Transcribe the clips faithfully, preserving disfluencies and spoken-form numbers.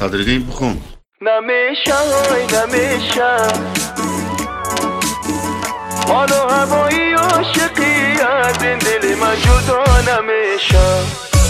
صدرقی بخون. نمیشه های نمیشه حال و هوایی عاشقی از این دل من جدا نمیشه.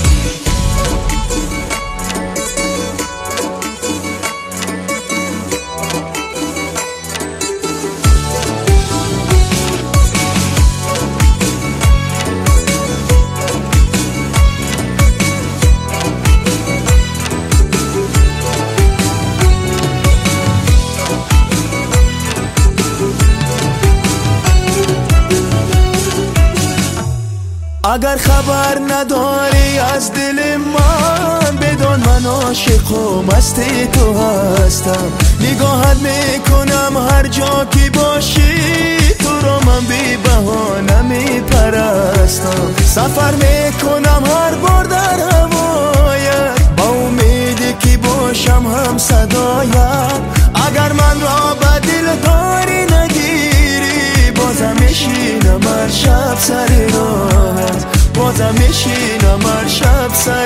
اگر خبر نداری از دل من بدون من عاشق و مست تو هستم. نگاهت میکنم هر جا که باشی تو رو من بی بهانه میپرستم. سفر میکنم هر بار در هوایت با امیدی که باشم هم صدایت. اگر من را به دل داری نگیری بازم میشینم هر شب سر راهت. بازم میشینم هر شب سر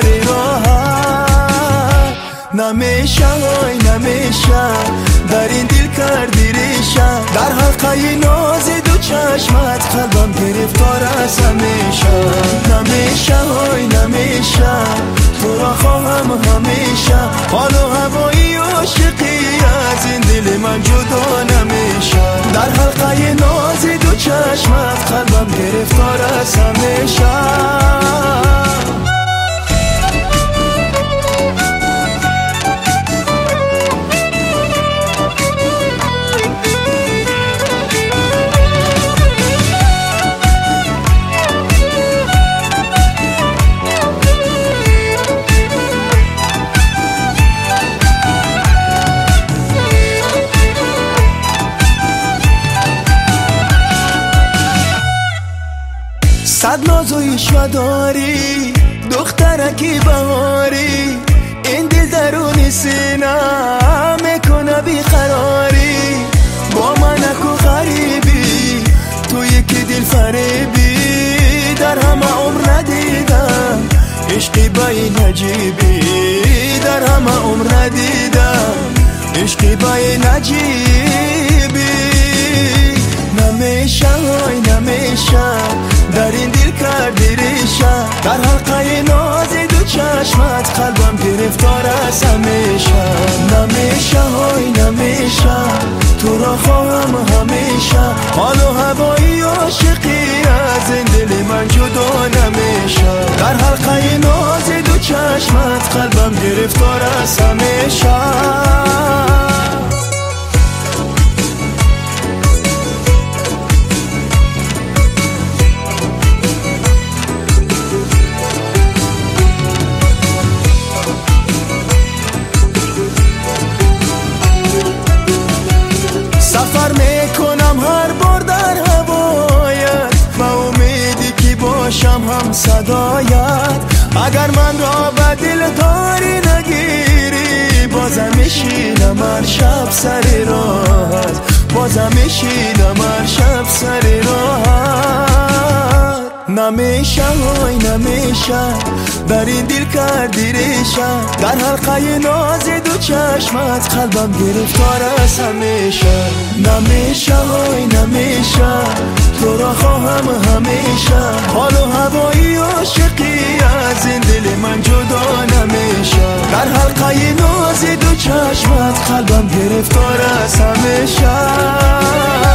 راهت. نمیشه های نمیشه در این دل کردی ریشه. در حلقه ناز دو چشمت قلبم گرفتار از همیشه. نمیشه های نمیشه تو را خواهم همیشه. حال و هوایی عاشقی از این دل من جدا نمیشه. در حلقه ناز دو چشمت قلبم گرفتار از همیشه. صد ناز و عشق داری دخترکی بهاری. این دل درون سینه میکنه بیقراری. با من اکو غریبی تو یکی دل فریبی. در همه عمر ندیدم عشقی با این عجیبی. در همه عمر ندیدم عشقی با این عجیبی. نمیشه های نمیشه در این دل کردی ریشه. در حلقه ناز دو چشمت قلبم گرفتار از همیشه. نمیشه های نمیشه تو را خواهم همیشه. حال و هوایی عاشقی از این دل من جدا نمیشه. در حلقه ناز دو چشمت قلبم گرفتار از همیشه. سفر میکنم هر بار در هوایت با امیدی که باشم هم صدایت. اگر من را به دل داری نگیری بازم میشینم هر شب سر راهت. بازم میشینم هر شب سر راهت. نمیشه های نمیشه در این دل کردی ریشه. در حلقه ناز دو چشمت قلبم گرفتار از همیشه. نمیشه های نمیشه تو را خواهم همیشه. حال و هوایی عاشقی از این دل من جدا نمیشه. در حلقه ناز دو چشمت قلبم گرفتار از همیشه.